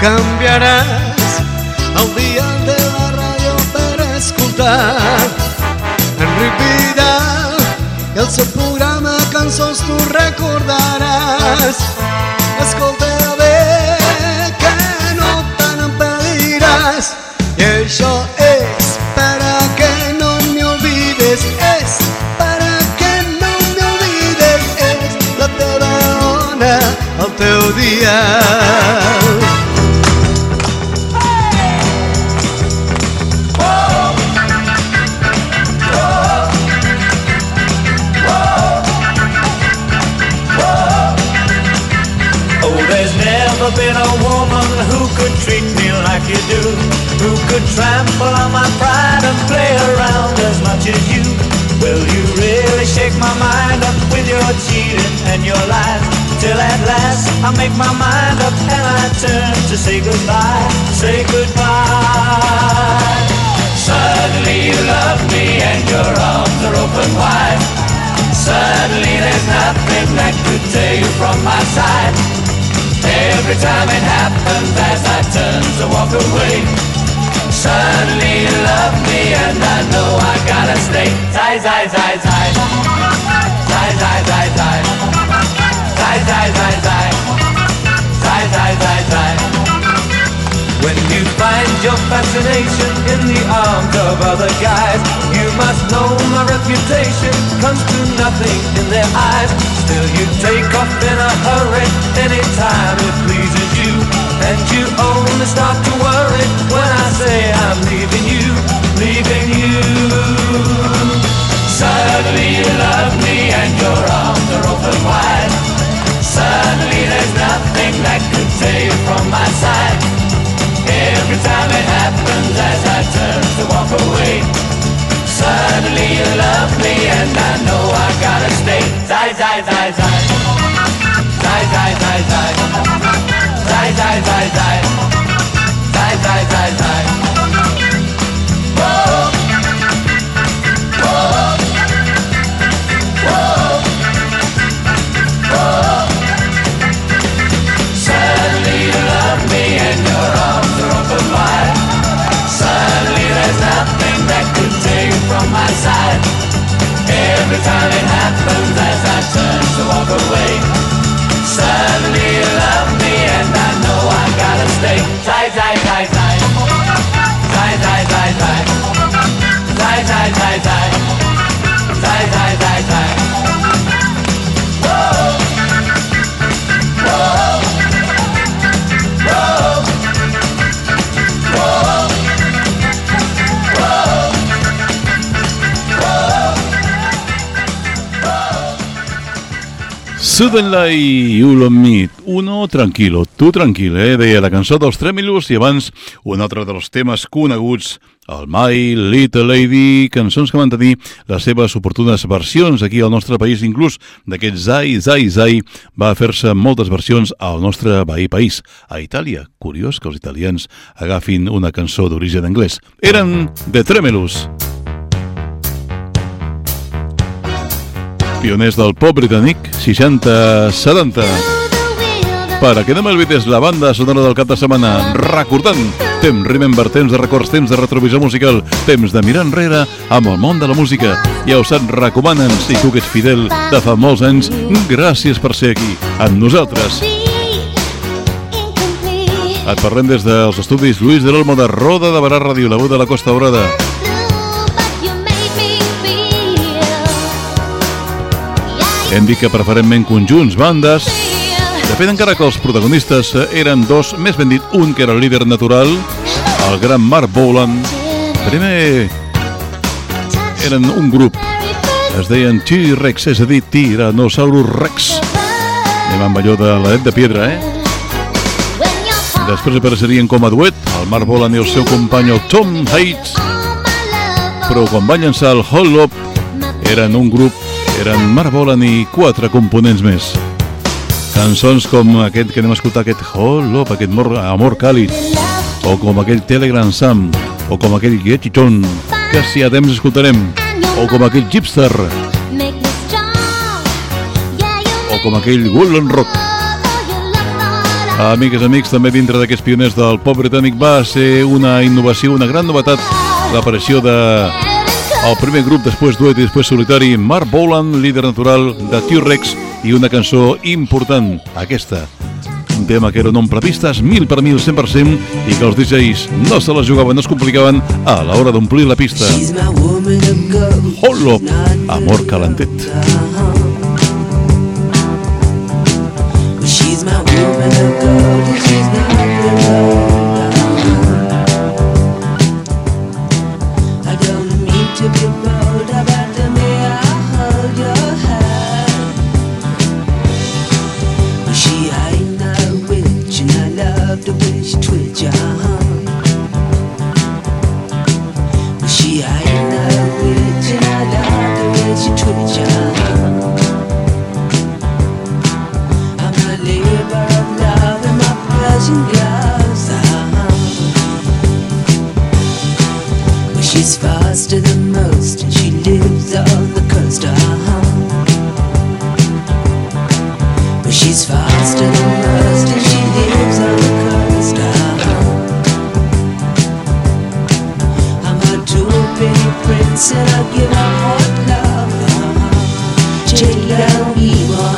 canviaràs el dial de la ràdio per escoltar Enric Vidal i el seu programa Cançons tu recordaràs. Escolta bé que no te n'empediràs i això és para que no me olvides, és para que no me olvides, és la teva ona, el teu dial. Been a woman who could treat me like you do, who could trample on my pride and play around as much as you. Will you really shake my mind up with your cheating and your lies, till at last I make my mind up and I turn to say goodbye, say goodbye. Suddenly you love me and your arms are open wide. Suddenly there's nothing that could tear you from my side. Every time it happens as I turn to walk away, suddenly you love me and I know I gotta stay. Zai, zai, zai, zai. Zai, zai, zai, zai. Zai, zai, zai, zai. Zai, zai, zai, zai. When you find your fascination in the arms of other guys, you must know my reputation comes to nothing in their eyes. Still you take off in a hurry anytime it pleases you, and you only start to worry when I say I'm leaving you, leaving you. Suddenly you love me and your arms are open wide. Suddenly there's nothing that could tear you from my side. Every time it happens as I turn to walk away, suddenly you love me and I know I gotta stay. Zai, zai, zai, zai. Zai, zai, zai, zai. Zai, zai, zai, zai. Zai, zai, zai, zai. Whoa. Whoa. Whoa. Whoa. Suddenly you love me and your arms are open wide. Suddenly there's nothing that could tear you from my side. Every time it happens as I turn to walk away, suddenly you love me and I know I gotta stay. Zai, zai, zai, zai. Zai, zai, zai, zai. Zai, zai, zai, zai. Zai, zai, zai, zai. Whoa. Whoa. Whoa. Whoa. Suddenly You'll On Me, uno tranquilo, tu tranquil, deia la cançó dels Trèmolos, i abans un altre dels temes coneguts, el My Little Lady, cançons que van tenir les seves oportunes versions aquí al nostre país, inclús d'aquest Zai, Zai, Zai, va fer-se moltes versions al nostre veí país, a Itàlia. Curiós que els italians agafin una cançó d'origen anglès. Eren The Trèmolos. Pioners del pop britànic, 60-70. Per a que no m'oblidis la banda sonora del cap de setmana, recordant temps Remember, temps de records, temps de retrovisió musical, temps de mirar enrere amb el món de la música. Ja us en recomanen, si tu que ets fidel de fa molts anys, gràcies per ser aquí amb nosaltres. Et parlem des dels estudis Luis de l'Olmo de Roda de Barà Ràdio, la veu de la Costa Daurada. Hem dit que preferentment conjunts, bandes. De fet, encara que els protagonistes eren dos, més ben dit, un que era el líder natural, el gran Marc Bolan. Primer eren un grup, es deien T-Rex, és a dir, Tyrannosaurus Rex. Anem amb allò de l'edat de piedra, Després apareixerien com a duet el Marc Bolan i el seu company, el Tom Waits. Però quan van llançar el Hold Up, eren un grup. Eren Marc Bolan i 4 components més. Cançons com aquest que anem a escoltar, aquest Hold Up, aquest Amor Càlid, o com aquell Telegram Sam, o com aquell Get It On, que si a temps escoltarem, o com aquell Gypster, o com aquell Woolen Rock. Amigues, amics, també dintre d'aquests pioners del pop britànic va ser una innovació, una gran novetat, l'aparició de el primer grup, després duet i després solitari, Marc Bolan, líder natural de T-Rex, i una cançó important, aquesta. Un tema que era un omple pistes, 1000 per 1000, 100%, i que els DJs no se les jugaven, no es complicaven a l'hora d'omplir la pista. Holo, amor calentet. She's my woman of gold, and she's not alone. I don't mean to be bold about the way I hold your hand. She ain't no witch, and I love the way she twitch your arm. She ain't no witch, and I love the way she twitch your arm. Labor of love in my Persian gloves. Well, she's faster than most, and she lives on the coast. Well, she's faster than most, and she lives on the coast. I'm her two-penny prince, and I give her hot love. Take down evil.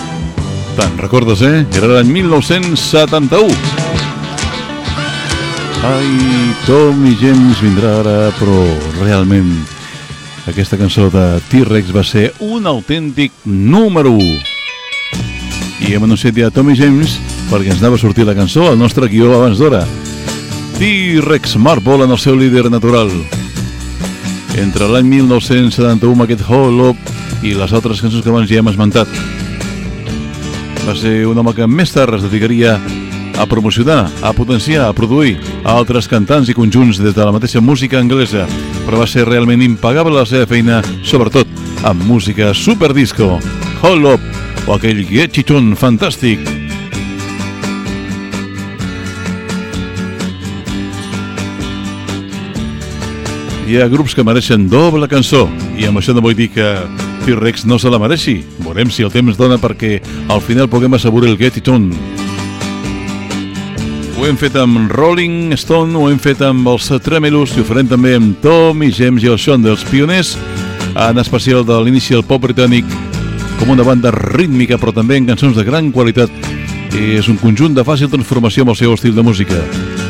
Te'n recordes, Era l'any 1971. Ai, Tommy James vindrà ara, però realment aquesta cançó de T-Rex va ser un autèntic número 1. I hem anunciat ja Tommy James perquè ens anava a sortir la cançó al nostre guió abans d'hora. T-Rex Marble en el seu líder natural. Entre l'any 1971 aquest Hall Up i les altres cançons que abans ja hem esmentat. Va ser un home que més tard es dedicaria a promocionar, a potenciar, a produir a altres cantants i conjunts des de la mateixa música anglesa, però va ser realment impagable la seva feina, sobretot amb música superdisco, Hold Up o aquell Get It On fantàstic. Hi ha grups que mereixen doble cançó i amb això no vull dir que T-Rex no se la mereixi. Veurem si el temps dona perquè al final puguem assaborir el Get It On. Ho hem fet amb Rolling Stone, ho hem fet amb els Tremelos i ho farem també amb Tommy James i el Shondells, pioners en especial de l'inici del pop britànic com una banda rítmica però també en cançons de gran qualitat. És un conjunt de fàcil transformació amb el seu estil de música.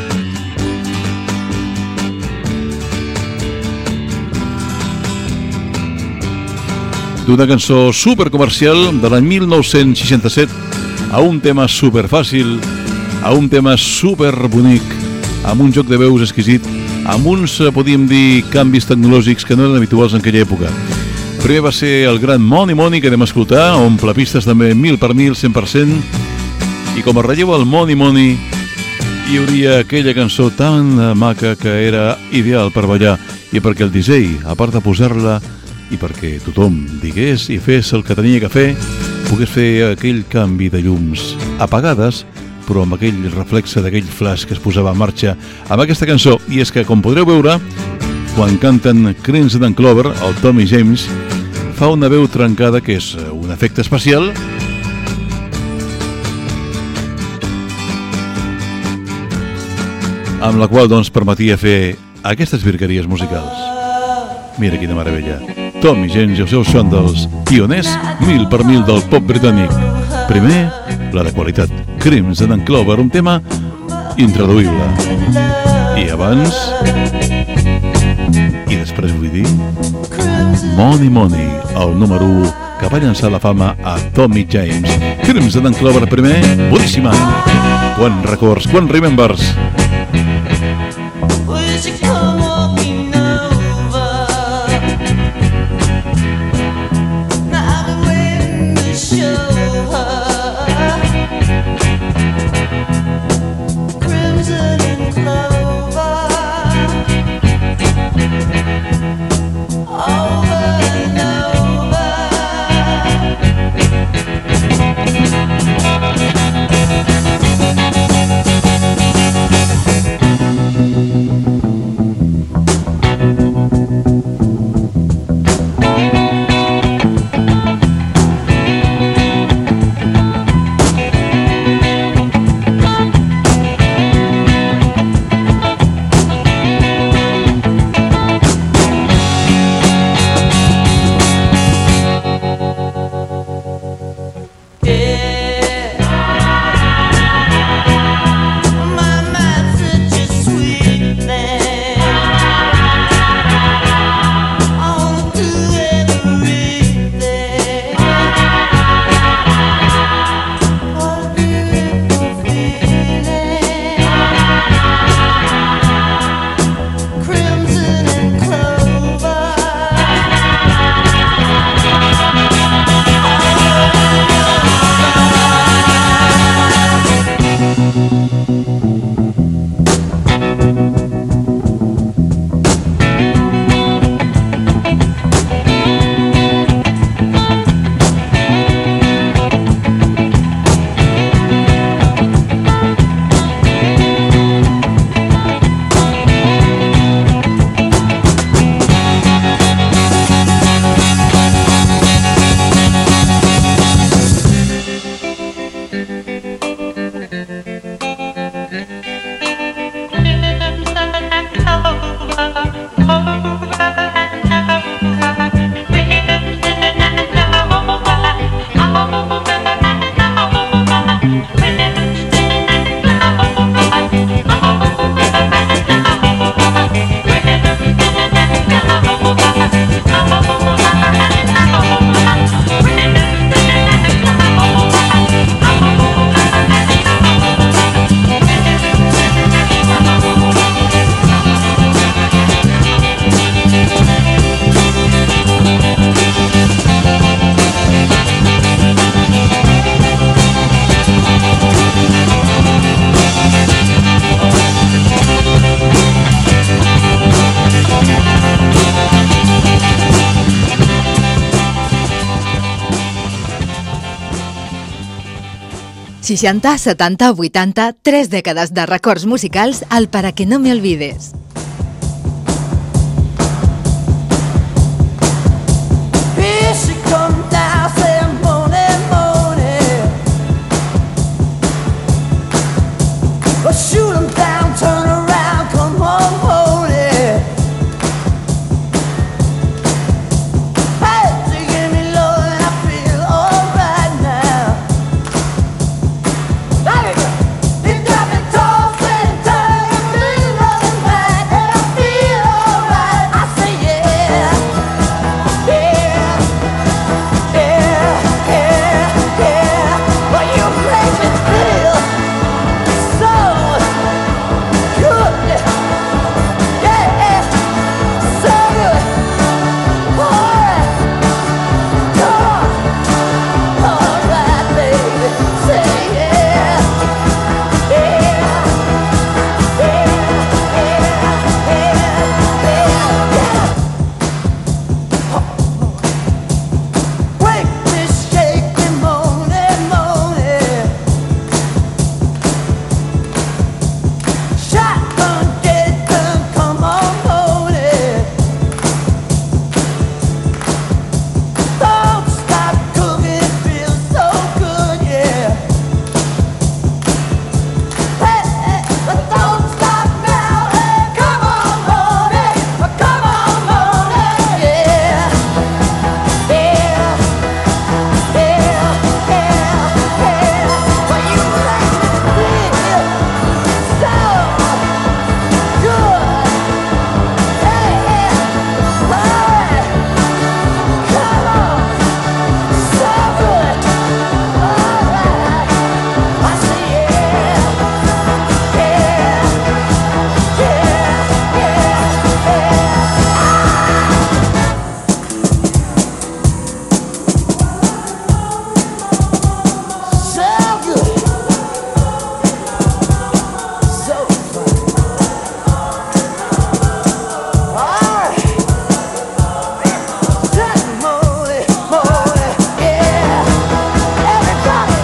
D'una cançó supercomercial de l'any 1967 a un tema superfàcil, a un tema superbonic, amb un joc de veus exquisit, amb uns, podríem dir, canvis tecnològics que no eren habituals en aquella època. Primer va ser el gran Money Money que anem a escoltar, omple pistes també 1000 per 1000, 100%, i com a relleu al Money Money hi hauria aquella cançó tan maca que era ideal per ballar i perquè el DJ, a part de posar-la i perquè tothom digués i fes el que tenia que fer, pogués fer aquell canvi de llums apagades, però amb aquell reflexe d'aquell flash que es posava en marxa amb aquesta cançó. I és que, com podreu veure, quan canten Crimson and Clover, el Tommy James fa una veu trencada que és un efecte especial amb la qual doncs permetia fer aquestes virgueries musicals. Mira quina meravella. Tommy James i els seus Shondells, pioners 1000 per 1000 del pop britànic. Primer, la de qualitat, Crimson and Clover, un tema intraduïble. I abans, i després vull dir, Money Money, el número 1 que va llançar la fama a Tommy James. Crimson and Clover primer, boníssima. Quan records, quan remembers. 60, 70 o 80, 3 dècades de records musicals al Para que no me olvides. Here she comes now, saying morning, morning. Well, shoot 'em down, turn around, come on, morning. Hey, she give me love and I feel alright now. It got me tossing, turning, feeling loving back, and I feel alright. I say yeah, yeah, yeah, yeah, yeah. Well, you make me feel so good, yeah, so good. Alright, come on, alright, baby, say yeah, yeah, yeah, yeah, yeah, yeah. Wake me, shake me, moaning, moaning. Shotgun, get done, come on, moaning. Don't stop cooking, it feels so good, yeah. Hey, hey, but don't stop now, hey, come on, moaning, yeah, yeah, yeah, yeah, yeah. Well, you make me feel so good, yeah, alright, come on, so good, alright. I say yeah, yeah, yeah, so good, so fun. Alright, just moly, moly, yeah. Everybody,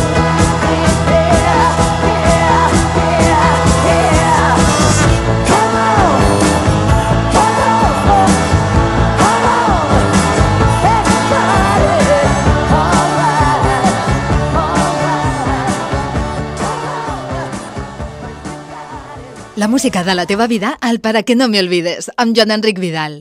yeah, yeah, yeah, yeah. Come on, come on, come on, everybody. Alright, La música de la teva vida al Para que no me olvides, amb Joan Enric Vidal.